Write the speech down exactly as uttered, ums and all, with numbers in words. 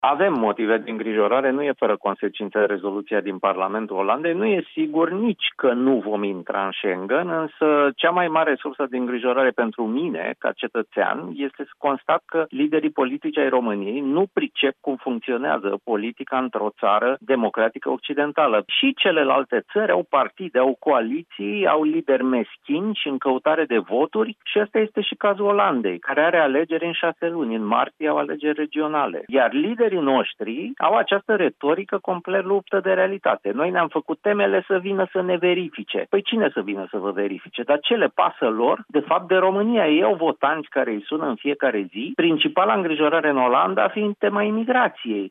Avem motive de îngrijorare, nu e fără consecințe rezoluția din Parlamentul Olandei, nu e sigur nici că nu vom intra în Schengen, însă cea mai mare sursă de îngrijorare pentru mine, ca cetățean, este să constat că liderii politici ai României nu pricep cum funcționează politica într-o țară democratică occidentală. Și celelalte țări au partide, au coaliții, au lideri meschini și în căutare de voturi și ăsta este și cazul Olandei, care are alegeri în șase luni, în martie au alegeri regionale. Iar liderii noștri au această retorică complet luptă de realitate. Noi ne-am făcut temele să vină să ne verifice. Păi cine să vină să vă verifice? Dar ce le pasă lor? De fapt, de România. Ei au votanți care îi sună în fiecare zi. Principala îngrijorare în Olanda fiind tema imigrației.